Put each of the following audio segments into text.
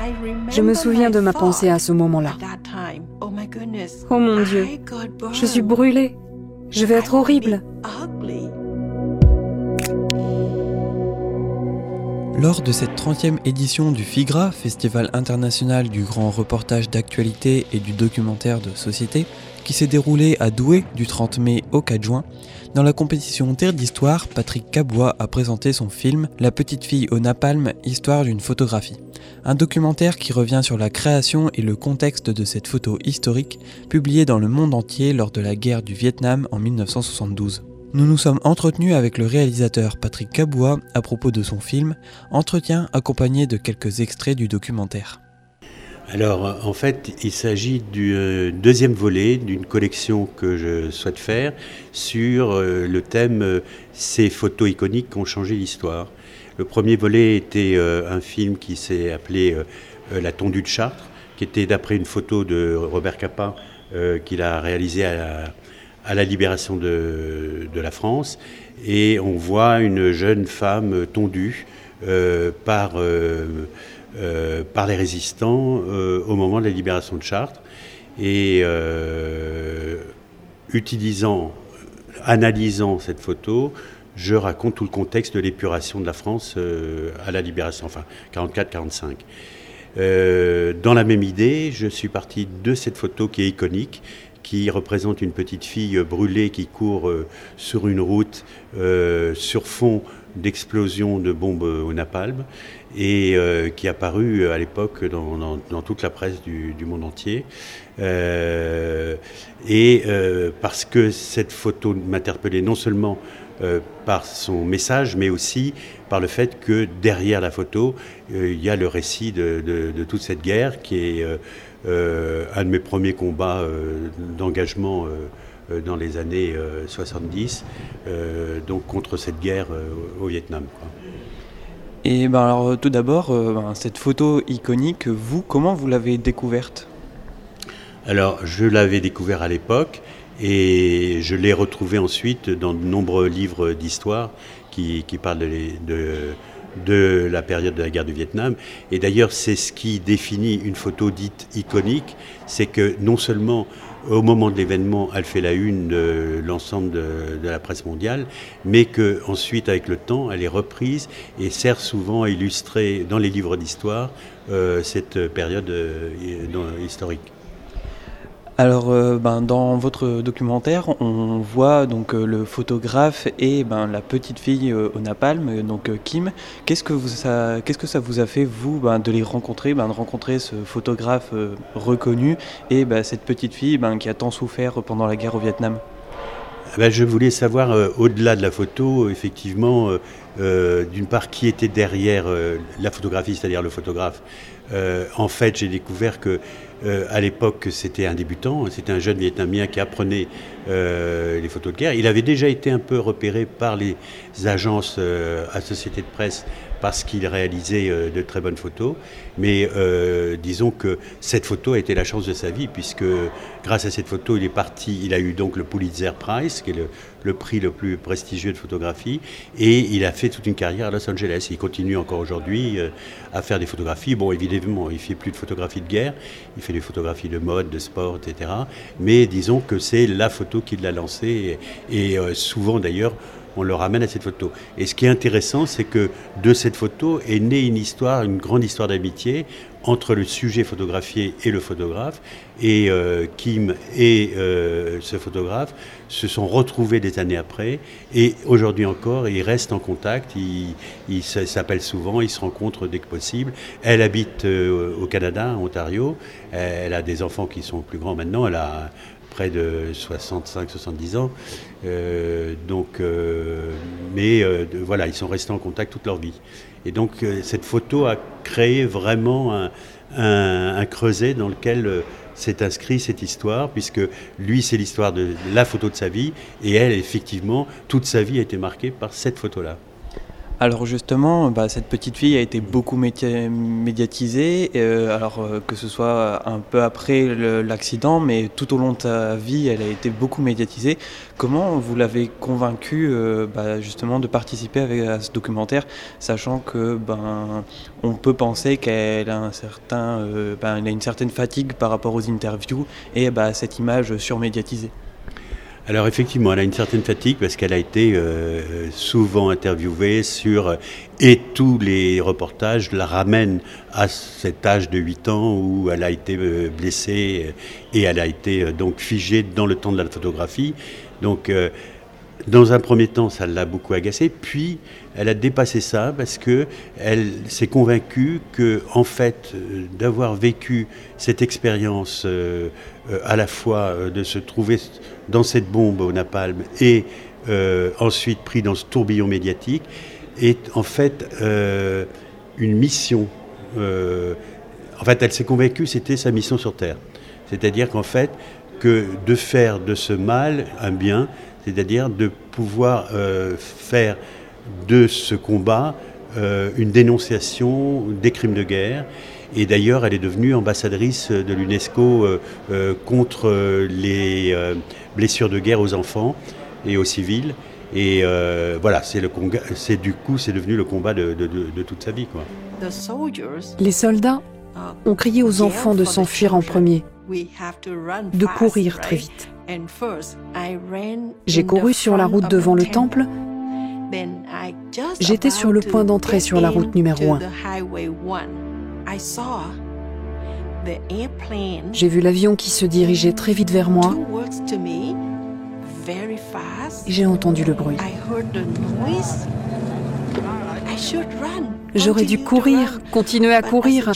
Je me souviens de ma pensée à ce moment-là. Oh mon Dieu, je suis brûlée. Je vais être horrible. Lors de cette 30e édition du FIGRA, Festival international du grand reportage d'actualité et du documentaire de société, qui s'est déroulé à Douai du 30 mai au 4 juin, dans la compétition Terre d'Histoire, Patrick Cabois a présenté son film « La petite fille au napalm, histoire d'une photographie ». Un documentaire qui revient sur la création et le contexte de cette photo historique, publiée dans le monde entier lors de la guerre du Vietnam en 1972. Nous nous sommes entretenus avec le réalisateur Patrick Cabois à propos de son film, entretien accompagné de quelques extraits du documentaire. Alors, en fait, il s'agit du deuxième volet d'une collection que je souhaite faire sur le thème ces photos iconiques qui ont changé l'histoire. Le premier volet était un film qui s'est appelé La tondue de Chartres, qui était d'après une photo de Robert Capa qu'il a réalisée à la libération de la France. Et on voit une jeune femme tondue par les résistants au moment de la libération de Chartres. Et analysant cette photo, je raconte tout le contexte de l'épuration de la France à la libération, enfin 44-45. Dans la même idée, je suis parti de cette photo qui est iconique, qui représente une petite fille brûlée qui court sur une route sur fond d'explosion de bombes au napalm et qui est apparu à l'époque dans toute la presse du monde entier. Parce que cette photo m'interpellait non seulement par son message, mais aussi par le fait que derrière la photo, il y a le récit de toute cette guerre qui est un de mes premiers combats d'engagement dans les années 70, donc contre cette guerre au Vietnam, quoi. Et alors tout d'abord, cette photo iconique, comment vous l'avez découverte ? Alors, je l'avais découvert à l'époque et je l'ai retrouvée ensuite dans de nombreux livres d'histoire qui parlent de la période de la guerre du Vietnam. Et d'ailleurs, c'est ce qui définit une photo dite iconique, c'est que non seulement au moment de l'événement, elle fait la une de l'ensemble de la presse mondiale, mais qu'ensuite, avec le temps, elle est reprise et sert souvent à illustrer dans les livres d'histoire cette période historique. Alors, dans votre documentaire, on voit donc le photographe et la petite fille au napalm, donc Kim. Qu'est-ce que ça vous a fait, vous, de les rencontrer, de rencontrer ce photographe reconnu et cette petite fille qui a tant souffert pendant la guerre au Vietnam ? Je voulais savoir, au-delà de la photo, effectivement, d'une part, qui était derrière la photographie, c'est-à-dire le photographe. En fait, j'ai découvert que à l'époque, c'était un débutant, c'était un jeune Vietnamien qui apprenait les photos de guerre. Il avait déjà été un peu repéré par les agences à société de presse parce qu'il réalisait de très bonnes photos. Mais disons que cette photo a été la chance de sa vie, puisque grâce à cette photo, il a eu donc le Pulitzer Prize, qui est le prix le plus prestigieux de photographie, et il a fait toute une carrière à Los Angeles. Il continue encore aujourd'hui à faire des photographies. Bon, évidemment, il ne fait plus de photographies de guerre, il fait des photographies de mode, de sport, etc. Mais disons que c'est la photo qui l'a lancé, et souvent d'ailleurs, on le ramène à cette photo. Et ce qui est intéressant, c'est que de cette photo est née une grande histoire d'amitié entre le sujet photographié et le photographe. Et Kim et ce photographe se sont retrouvés des années après. Et aujourd'hui encore, ils restent en contact. Ils s'appellent souvent, ils se rencontrent dès que possible. Elle habite au Canada, en Ontario. Elle a des enfants qui sont plus grands maintenant. Elle a près de 65-70 ans. Voilà, ils sont restés en contact toute leur vie. Et donc, cette photo a créé vraiment un creuset dans lequel s'est inscrit cette histoire, puisque lui, c'est l'histoire de la photo de sa vie, et elle, effectivement, toute sa vie a été marquée par cette photo-là. Alors justement, cette petite fille a été beaucoup médiatisée, que ce soit un peu après l'accident, mais tout au long de sa vie, elle a été beaucoup médiatisée. Comment vous l'avez convaincue justement de participer à ce documentaire, sachant que on peut penser qu'elle a elle a une certaine fatigue par rapport aux interviews et à cette image surmédiatisée? Alors effectivement, elle a une certaine fatigue parce qu'elle a été souvent interviewée et tous les reportages la ramènent à cet âge de 8 ans où elle a été blessée et elle a été donc figée dans le temps de la photographie. Donc dans un premier temps, ça l'a beaucoup agacée, puis elle a dépassé ça parce qu'elle s'est convaincue que, en fait, d'avoir vécu cette expérience à la fois de se trouver dans cette bombe au napalm et ensuite pris dans ce tourbillon médiatique est en fait une mission. En fait, elle s'est convaincue que c'était sa mission sur Terre. C'est-à-dire qu'en fait, que de faire de ce mal un bien, c'est-à-dire de pouvoir faire de ce combat une dénonciation des crimes de guerre. Et d'ailleurs, elle est devenue ambassadrice de l'UNESCO contre les blessures de guerre aux enfants et aux civils. Et voilà, c'est devenu le combat de toute sa vie, quoi. Les soldats ont crié aux enfants de s'enfuir en premier, de courir très vite. J'ai couru sur la route devant le temple. J'étais sur le point d'entrer sur la route numéro 1. J'ai vu l'avion qui se dirigeait très vite vers moi et j'ai entendu le bruit. J'aurais dû courir, continuer à courir.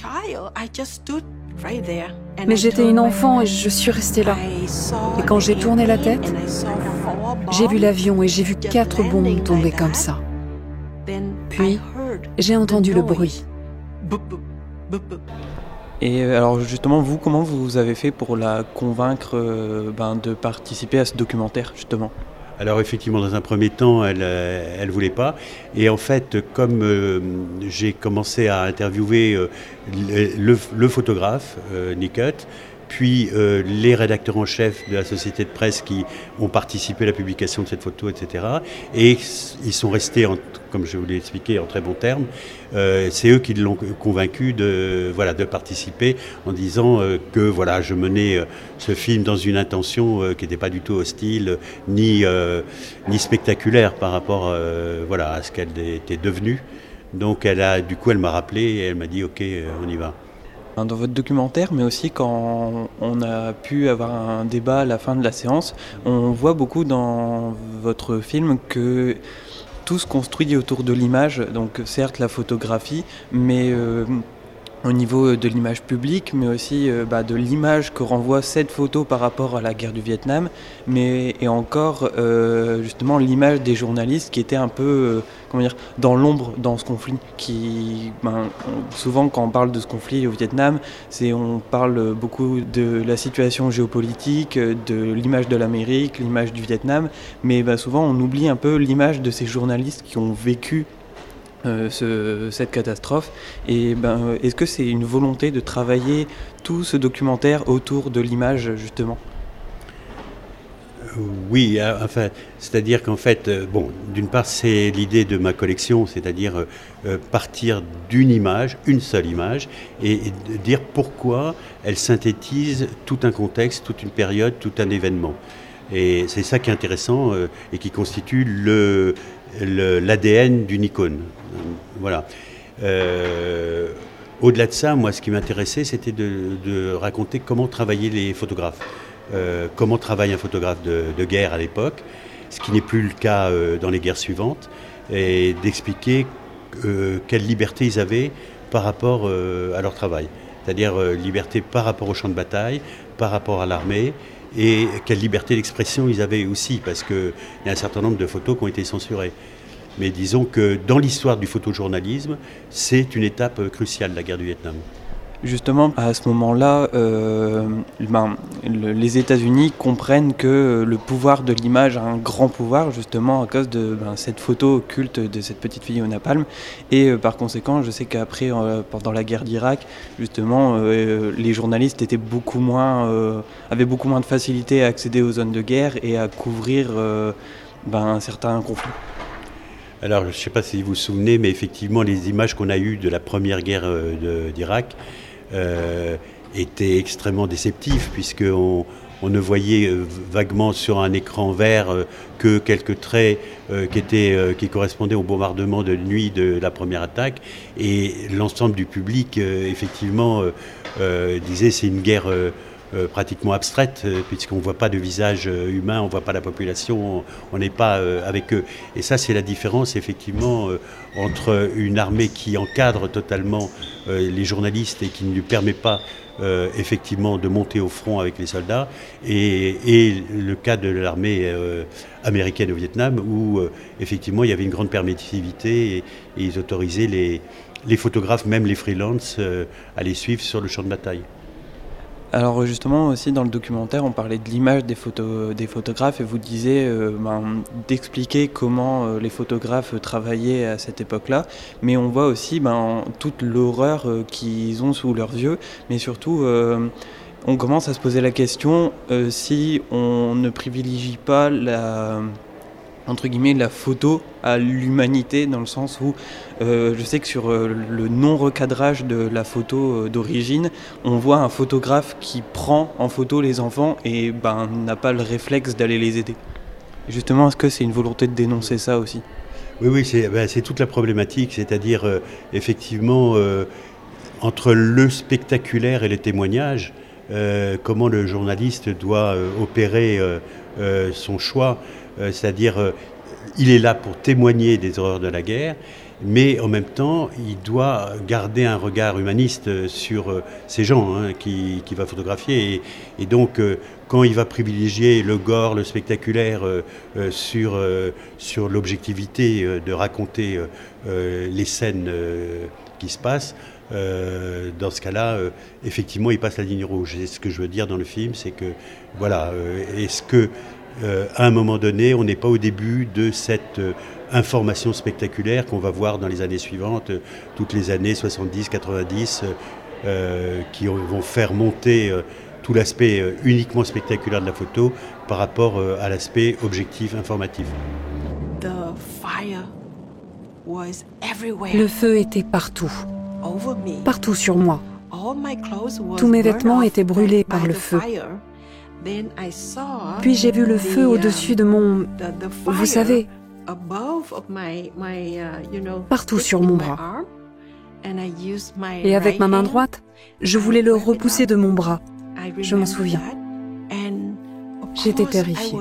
Mais j'étais une enfant et je suis restée là. Et quand j'ai tourné la tête, j'ai vu l'avion et j'ai vu 4 bombes tomber comme ça. Puis, j'ai entendu le bruit. Et alors justement, vous, comment vous avez fait pour la convaincre de participer à ce documentaire, justement ? Alors effectivement, dans un premier temps, elle voulait pas. Et en fait, comme j'ai commencé à interviewer le photographe, Nick Hutt, puis les rédacteurs en chef de la société de presse qui ont participé à la publication de cette photo, etc. Et ils sont restés, comme je vous l'ai expliqué, en très bons termes. C'est eux qui l'ont convaincu de participer en disant que voilà, je menais ce film dans une intention qui n'était pas du tout hostile ni spectaculaire par rapport à ce qu'elle était devenue. Donc elle m'a rappelé et elle m'a dit ok, on y va. Dans votre documentaire, mais aussi quand on a pu avoir un débat à la fin de la séance, on voit beaucoup dans votre film que tout se construit autour de l'image, donc certes la photographie, mais au niveau de l'image publique, mais aussi de l'image que renvoie cette photo par rapport à la guerre du Vietnam, et encore justement l'image des journalistes qui étaient un peu dans l'ombre dans ce conflit. Souvent quand on parle de ce conflit au Vietnam, on parle beaucoup de la situation géopolitique, de l'image de l'Amérique, l'image du Vietnam, mais souvent on oublie un peu l'image de ces journalistes qui ont vécu cette catastrophe. Et est-ce que c'est une volonté de travailler tout ce documentaire autour de l'image, justement ? Oui, c'est-à-dire qu'en fait, d'une part, c'est l'idée de ma collection, c'est-à-dire partir d'une image, une seule image, et dire pourquoi elle synthétise tout un contexte, toute une période, tout un événement. Et c'est ça qui est intéressant et qui constitue l'ADN d'une icône. Voilà. Au-delà de ça, moi, ce qui m'intéressait, c'était de raconter comment travaillaient les photographes. Comment travaille un photographe de guerre à l'époque, ce qui n'est plus le cas dans les guerres suivantes, et d'expliquer quelle liberté ils avaient par rapport à leur travail. C'est-à-dire liberté par rapport au champ de bataille, par rapport à l'armée, et quelle liberté d'expression ils avaient aussi, parce qu'il y a un certain nombre de photos qui ont été censurées. Mais disons que dans l'histoire du photojournalisme, c'est une étape cruciale, la guerre du Vietnam. Justement, à ce moment-là, les États-Unis comprennent que le pouvoir de l'image a un grand pouvoir, justement à cause de cette photo occulte de cette petite fille au napalm. Et par conséquent, je sais qu'après, pendant la guerre d'Irak, justement, les journalistes avaient beaucoup moins de facilité à accéder aux zones de guerre et à couvrir certains conflits. Alors, je ne sais pas si vous vous souvenez, mais effectivement, les images qu'on a eues de la première guerre d'Irak étaient extrêmement déceptives, puisqu'on ne voyait vaguement sur un écran vert que quelques traits qui correspondaient au bombardement de nuit de la première attaque. Et l'ensemble du public, effectivement, disait c'est une guerre pratiquement abstraite, puisqu'on ne voit pas de visage humain, on ne voit pas la population, on n'est pas avec eux. Et ça, c'est la différence, effectivement, entre une armée qui encadre totalement les journalistes et qui ne lui permet pas effectivement de monter au front avec les soldats, et le cas de l'armée américaine au Vietnam, où effectivement il y avait une grande permissivité et ils autorisaient les photographes, même les freelances, à les suivre sur le champ de bataille. Alors justement aussi dans le documentaire on parlait de l'image des photographes et vous disiez d'expliquer comment les photographes travaillaient à cette époque-là, mais on voit aussi toute l'horreur qu'ils ont sous leurs yeux, mais surtout on commence à se poser la question si on ne privilégie pas entre guillemets la photo à l'humanité, dans le sens où je sais que sur le non-recadrage de la photo d'origine, on voit un photographe qui prend en photo les enfants et n'a pas le réflexe d'aller les aider. Et justement, est-ce que c'est une volonté de dénoncer ça aussi ? Oui, c'est toute la problématique, c'est-à-dire effectivement entre le spectaculaire et les témoignages, comment le journaliste doit opérer son choix. C'est-à-dire, il est là pour témoigner des horreurs de la guerre, mais en même temps, il doit garder un regard humaniste sur ces gens qu'il va photographier. Et donc, quand il va privilégier le gore, le spectaculaire sur l'objectivité de raconter les scènes qui se passent, dans ce cas-là, effectivement, il passe la ligne rouge. Et ce que je veux dire dans le film, c'est que, voilà, est-ce que à un moment donné, on n'est pas au début de cette information spectaculaire qu'on va voir dans les années suivantes, toutes les années 70, 90, qui vont faire monter tout l'aspect uniquement spectaculaire de la photo par rapport à l'aspect objectif, informatif. Le feu était partout sur moi. Tous mes vêtements étaient brûlés par le feu. Puis j'ai vu le feu au-dessus de mon... Vous savez, partout sur mon bras. Et avec ma main droite, je voulais le repousser de mon bras. Je m'en souviens. J'étais terrifiée.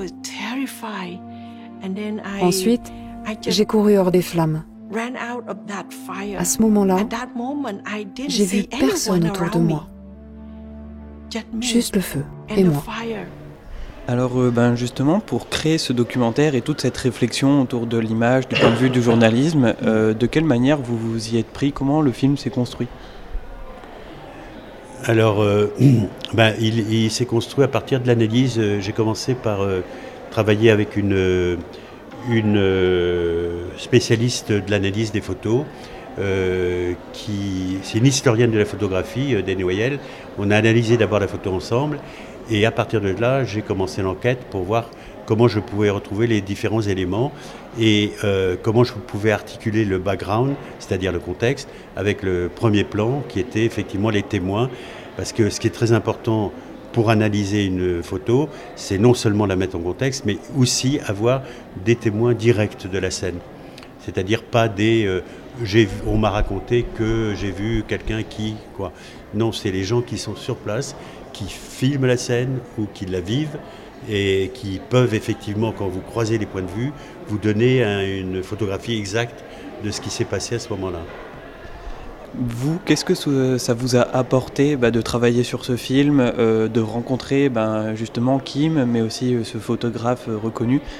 Ensuite, j'ai couru hors des flammes. À ce moment-là, j'ai vu personne autour de moi. Juste le feu et moi. Alors justement, pour créer ce documentaire et toute cette réflexion autour de l'image, du point de vue du journalisme, de quelle manière vous vous y êtes pris ? Comment le film s'est construit ? Alors, il s'est construit à partir de l'analyse. J'ai commencé par travailler avec une spécialiste de l'analyse des photos, c'est une historienne de la photographie, Dany Weyel. On a analysé d'abord la photo ensemble et à partir de là, j'ai commencé l'enquête pour voir comment je pouvais retrouver les différents éléments et comment je pouvais articuler le background, c'est-à-dire le contexte, avec le premier plan qui était effectivement les témoins. Parce que ce qui est très important pour analyser une photo, c'est non seulement la mettre en contexte, mais aussi avoir des témoins directs de la scène. C'est-à-dire pas on m'a raconté que j'ai vu quelqu'un qui... Non, c'est les gens qui sont sur place, qui filment la scène ou qui la vivent et qui peuvent effectivement, quand vous croisez les points de vue, vous donner une photographie exacte de ce qui s'est passé à ce moment-là. Vous, qu'est-ce que ça vous a apporté de travailler sur ce film, de rencontrer justement Kim, mais aussi ce photographe reconnu ?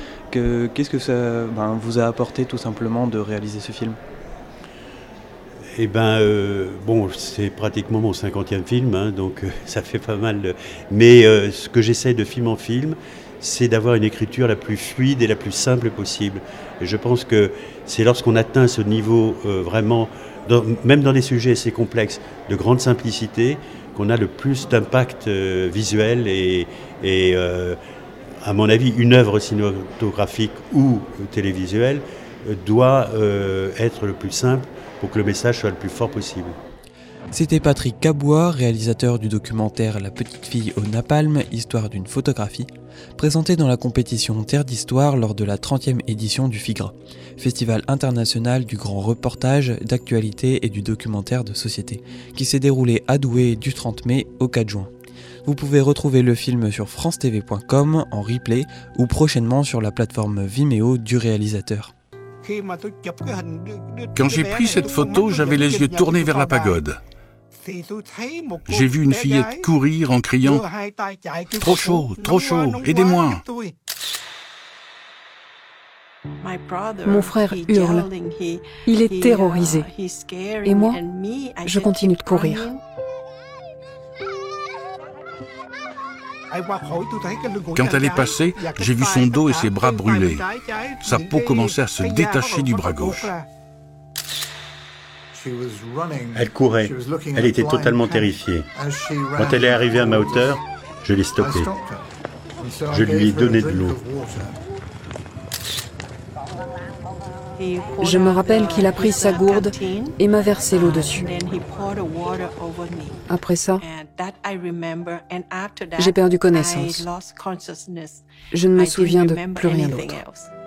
Qu'est-ce que ça vous a apporté tout simplement de réaliser ce film ? Eh ben, bon, c'est pratiquement mon 50e film, hein, donc ça fait pas mal. Mais ce que j'essaie de film en film, c'est d'avoir une écriture la plus fluide et la plus simple possible. Et je pense que c'est lorsqu'on atteint ce niveau vraiment, même dans des sujets assez complexes, de grande simplicité, qu'on a le plus d'impact visuel et à mon avis, une œuvre cinématographique ou télévisuelle doit être le plus simple pour que le message soit le plus fort possible. C'était Patrick Cabois, réalisateur du documentaire La petite fille au napalm, histoire d'une photographie, présenté dans la compétition Terre d'Histoire lors de la 30e édition du FIGRA, Festival international du grand reportage, d'actualité et du documentaire de société, qui s'est déroulé à Douai du 30 mai au 4 juin. Vous pouvez retrouver le film sur francetv.com en replay ou prochainement sur la plateforme Vimeo du réalisateur. Quand j'ai pris cette photo, j'avais les yeux tournés vers la pagode. J'ai vu une fillette courir en criant « Trop chaud, aidez-moi !» Mon frère hurle. Il est terrorisé. Et moi, je continue de courir. Quand elle est passée, j'ai vu son dos et ses bras brûlés. Sa peau commençait à se détacher du bras gauche. Elle courait, elle était totalement terrifiée. Quand elle est arrivée à ma hauteur, je l'ai stoppée. Je lui ai donné de l'eau. Je me rappelle qu'il a pris sa gourde et m'a versé l'eau dessus. Après ça, j'ai perdu connaissance. Je ne me souviens de plus rien d'autre.